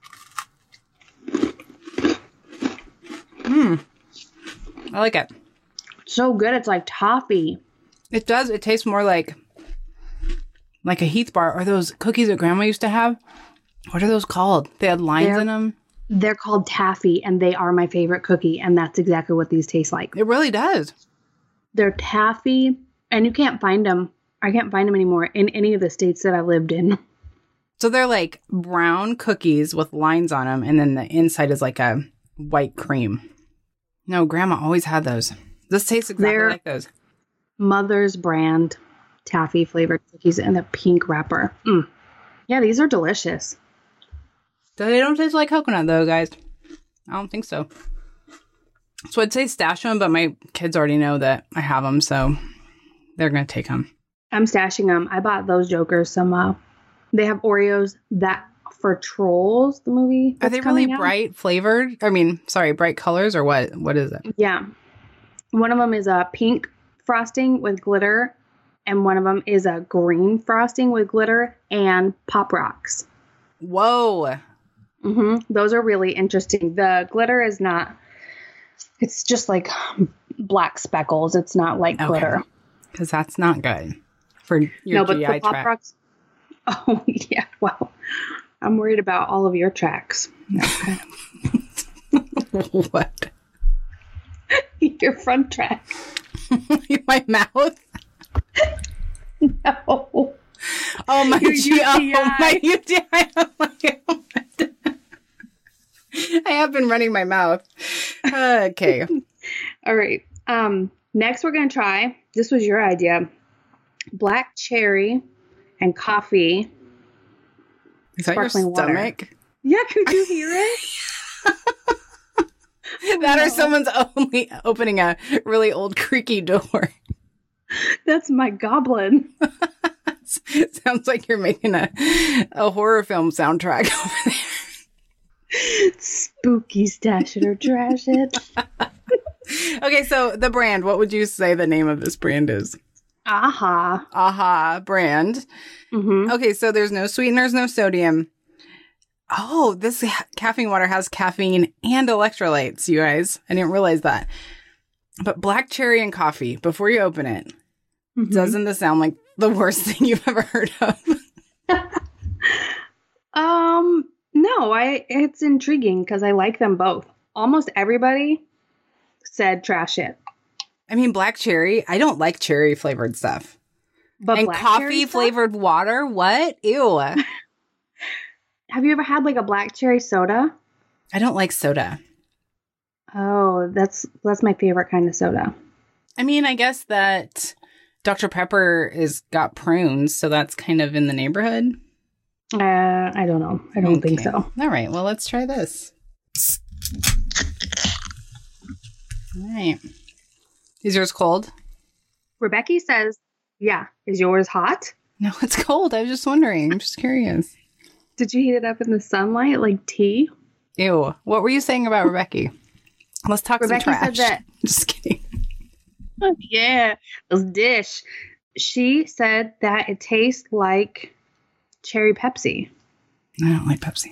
Mmm. I like it. So good. It's like toffee. It does. It tastes more like like a Heath bar or those cookies that Grandma used to have. What are those called? They had lines They're- in them. They're called taffy and they are my favorite cookie. And that's exactly what these taste like. It really does. They're taffy and you can't find them. I can't find them anymore in any of the states that I lived in. So they're like brown cookies with lines on them, and then the inside is like a white cream. No, Grandma always had those. This tastes exactly They're- like those. Mother's brand taffy flavored cookies in the pink wrapper. Mm. Yeah, these are delicious. They don't taste like coconut, though, guys. I don't think so. So I'd say stash them, but my kids already know that I have them, so they're going to take them. I'm stashing them. I bought those jokers some. Uh, they have Oreos that for Trolls, the movie. Are that's they really coming out. bright flavored? I mean, sorry, bright colors or what? What is it? Yeah. One of them is a pink frosting with glitter, and one of them is a green frosting with glitter and Pop Rocks. Whoa. hmm Those are really interesting. The glitter is not, it's just like black speckles. It's not like Okay. glitter. Because that's not good for your No, but G the I Pop tract. Rocks. Oh, yeah. Well, I'm worried about all of your tracks. What? Your front track. My mouth? No. Oh, my Your G- oh, U T I. my U T I. Oh, my God. I have been running my mouth. Okay. All right. Um, next, we're going to try, this was your idea, black cherry and coffee. Is that your Sparkling water. stomach? Yeah, could you hear it? That or someone's only opening a really old creaky door. That's my goblin. Sounds like you're making a, a horror film soundtrack over there. Spooky stash it or trash it. Okay, so the brand, what would you say the name of this brand is? Aha. Aha brand. Mm-hmm. Okay, so there's no sweeteners, no sodium. Oh, this ha- caffeine water has caffeine and electrolytes, you guys. I didn't realize that. But black cherry and coffee, before you open it, Mhm. doesn't this sound like the worst thing you've ever heard of? Um, no, I it's intriguing because I like them both. Almost everybody said trash it. I mean, black cherry, I don't like cherry flavored stuff. But and black coffee cherry stuff? flavored water? What? Ew. Have you ever had like a black cherry soda? I don't like soda. Oh, that's that's my favorite kind of soda. I mean, I guess that Doctor Pepper is got prunes, so that's kind of in the neighborhood. Uh, I don't know. I don't think Okay. so. All right, well, let's try this. All right. Is yours cold? Rebecca says, yeah. Is yours hot? No, it's cold. I was just wondering. I'm just curious. Did you heat it up in the sunlight like tea? Ew. What were you saying about Rebecca? Let's talk Rebecca some trash. said that. Just kidding. Yeah, this dish. She said that it tastes like cherry Pepsi. I don't like Pepsi.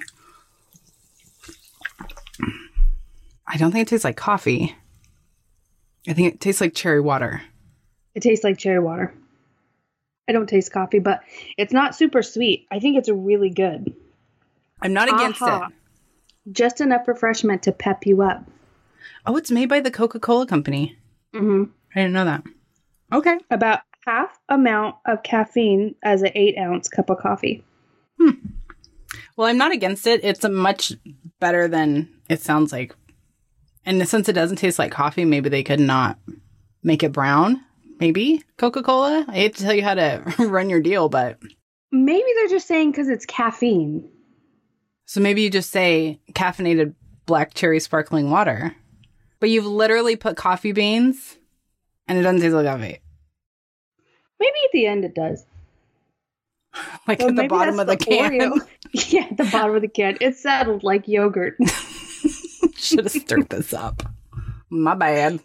I don't think it tastes like coffee. I think it tastes like cherry water. It tastes like cherry water. I don't taste coffee, but it's not super sweet. I think it's really good. I'm not against Aha. it. Just enough refreshment to pep you up. Oh, it's made by the Coca-Cola company. Mm-hmm. I didn't know that. Okay. About half amount of caffeine as an eight ounce cup of coffee. Hmm. Well, I'm not against it. It's a much better than it sounds like. And since it doesn't taste like coffee, maybe they could not make it brown. Maybe Coca-Cola. I hate to tell you how to run your deal, but maybe they're just saying because it's caffeine. So maybe you just say caffeinated black cherry sparkling water, but you've literally put coffee beans and it doesn't taste like coffee. Maybe at the end it does. Like Well, at the maybe bottom of the that's can. Oreo. Yeah, at the bottom of the can. It's settled like yogurt. Should have stirred this up. My bad.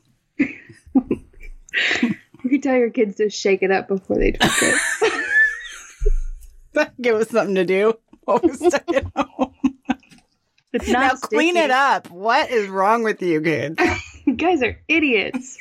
You can tell your kids to shake it up before they drink it. Give us something to do while we're stuck at home. It's not Now sticky. clean it up. What is wrong with you kids? You guys are idiots.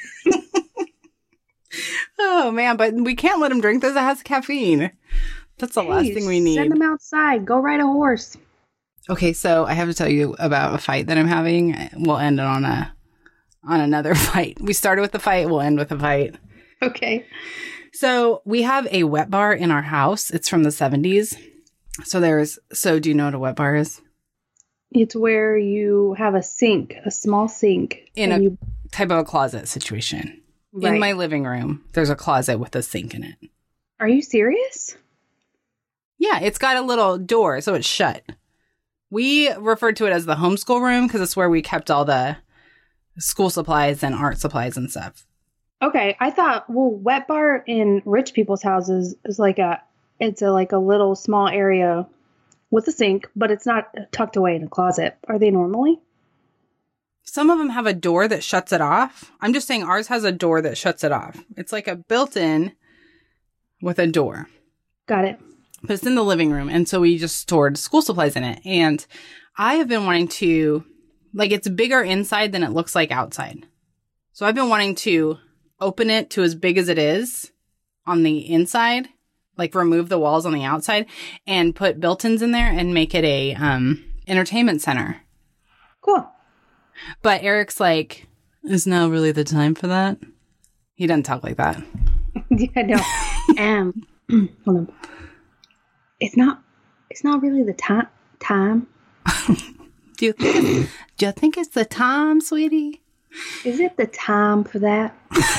Oh, man, but we can't let them drink this. It has caffeine. That's the Hey, last thing we need. Send them outside. Go ride a horse. Okay, so I have to tell you about a fight that I'm having. We'll end it on a on another fight. We started with the fight. We'll end with a fight. Okay. So we have a wet bar in our house. It's from the seventies. So there's, so do you know what a wet bar is? It's where you have a sink, a small sink. In a and you, type of a closet situation. Right. In my living room, there's a closet with a sink in it. Are you serious? Yeah, it's got a little door, so it's shut. We referred to it as the homeschool room because it's where we kept all the school supplies and art supplies and stuff. Okay, I thought, well, wet bar in rich people's houses is like a, it's a like a little small area with a sink, but it's not tucked away in a closet. Are they normally? Some of them have a door that shuts it off. I'm just saying ours has a door that shuts it off. It's like a built-in with a door. Got it. But it's in the living room. And so we just stored school supplies in it. And I have been wanting to, like, it's bigger inside than it looks like outside. So I've been wanting to open it to as big as it is on the inside, like remove the walls on the outside and put built-ins in there and make it a um, entertainment center. Cool. But Eric's like, is now really the time for that? He doesn't talk like that. Yeah, no. um, hold on. It's not. It's not really the time. Time. do you think? It's, do you think it's the time, sweetie? Is it the time for that?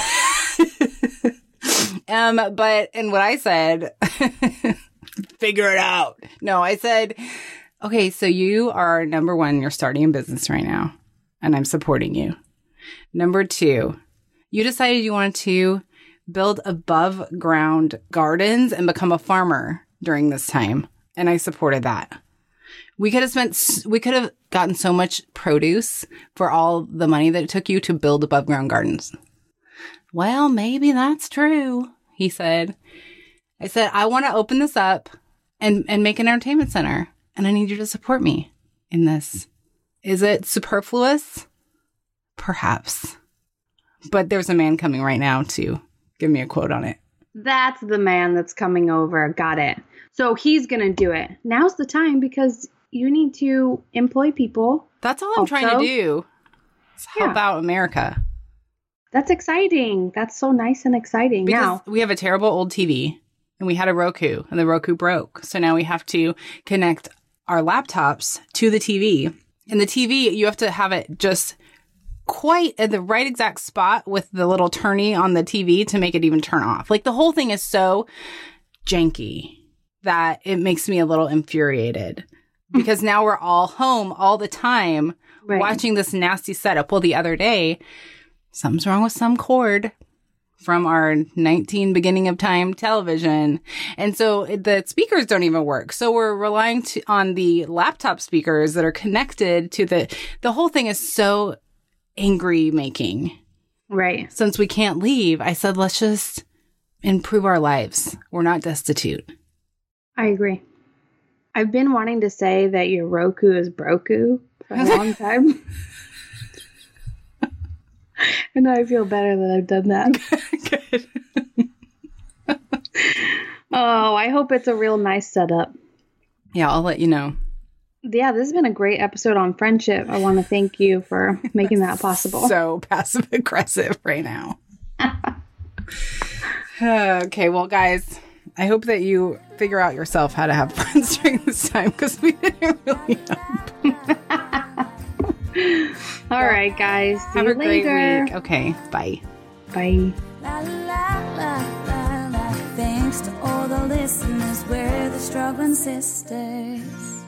um, but and what I said, figure it out. No, I said, okay, so you are number one. You're starting a business right now, and I'm supporting you. Number two, you decided you wanted to build above ground gardens and become a farmer during this time. And I supported that. We could have spent, we could have gotten so much produce for all the money that it took you to build above ground gardens. Well, maybe that's true, he said. I said, I want to open this up and, and make an entertainment center. And I need you to support me in this. Is it superfluous? Perhaps. But there's a man coming right now to give me a quote on it. That's the man that's coming over. Got it. So he's going to do it. Now's the time because you need to employ people. That's all I'm also, trying to do. Is help yeah. out America. That's exciting. That's so nice and exciting. Because now, we have a terrible old T V and we had a Roku and the Roku broke. So now we have to connect our laptops to the T V. And the T V, you have to have it just quite at the right exact spot with the little turny on the T V to make it even turn off. Like the whole thing is so janky that it makes me a little infuriated because now we're all home all the time right. watching this nasty setup. Well, the other day something's wrong with some cord from our nineteen beginning of time television. And so the speakers don't even work. So we're relying to, on the laptop speakers that are connected to the, the whole thing is so angry making. Right. Since we can't leave, I said, let's just improve our lives. We're not destitute. I agree. I've been wanting to say that your Roku is broku for a long time. And I feel better that I've done that. Good. Oh, I hope it's a real nice setup. Yeah, I'll let you know. Yeah, this has been a great episode on friendship. I want to thank you for making that possible. So passive aggressive right now. Okay, well, guys, I hope that you figure out yourself how to have friends during this time because we didn't really help. All right, guys. See Have you a great later. week. Okay, bye. Bye. La, la, la, la, la. Thanks to all the listeners, we're the struggling sisters.